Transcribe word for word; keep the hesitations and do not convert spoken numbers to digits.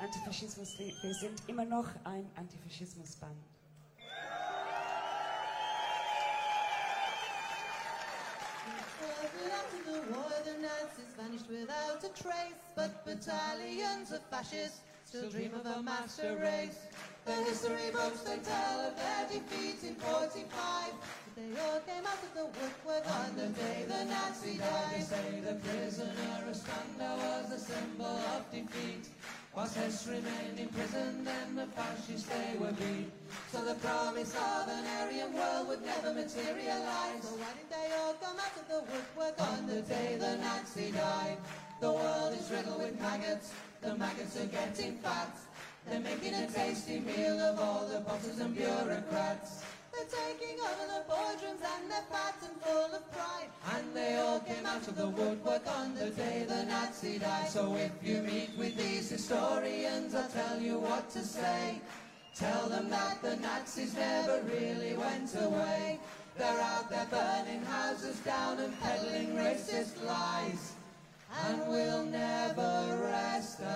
Antifaschismus, wir sind immer noch ein Antifaschismusband. After the war, the Nazis vanished without a trace, but battalions of fascists still dream of a master race. The history books they tell of their defeat in forty-five, but they all came out of the woodwork on the day the Nazi died. They say the prisoner of Spandau was a symbol of defeat. Whilst Hess remained in prison, then the fascists they were beat. So the promise of an Aryan world would never materialize. So why did they all come out of the woodwork On the day the Nazi died? The world is riddled with maggots. The maggots are getting fat. They're making a tasty meal of all the bosses and bureaucrats. They're taking over the boardrooms and they're fat and full of pride. And they all came out of the woodwork on the day the Nazi died. So if you meet with these historians, I'll tell you what to say. Tell them that the Nazis never really went away. They're out there burning houses down and peddling racist lies. And we'll never rest